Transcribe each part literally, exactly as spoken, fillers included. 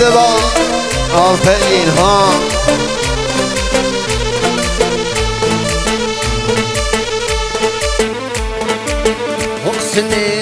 زنده باد. آفرین ها. حسنی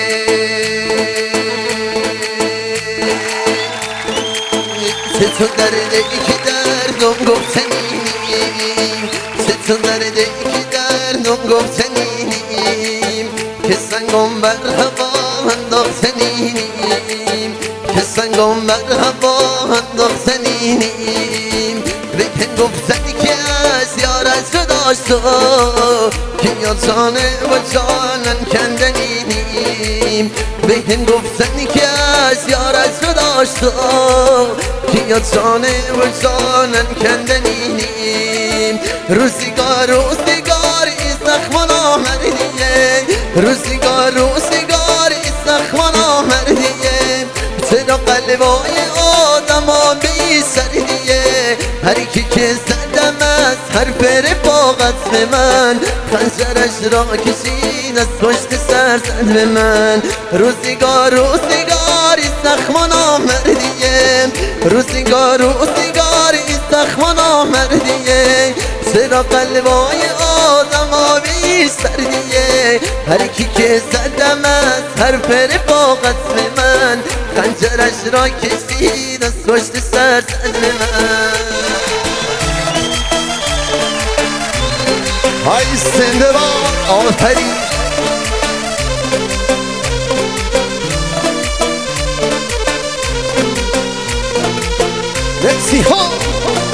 تو درده که دردم گفتنی، تو درده که دردم گفتنی، که سنگم بر هوا انداختنی، که سنگم بر هوا انداختنی. بکن گفتنی که از یارت جداشت که یا جانه و جانن کندنی. بکن گفتنی که از یارت جداشت که یا جانه و جانن کندنی. روزگار روزگار زخمان آمردیه، روزگار روزگار زخمان آمردیه. چرا قلبای آدم ها بی سردیه، هر کی که زدم از هر پر با قصد من، خنجرش را کشید از پشت سر زد به من. روزگار روزگار زخمان آمردیه، روزگار روزگار زخمان آمردیه. چرا قلبای آدم ها بی سردیه، هر کی که زدم از هر پر با قصد من، خنجرش را کشید از پشت سر زد به من. های زنده باد. آفرین. مرسی ها.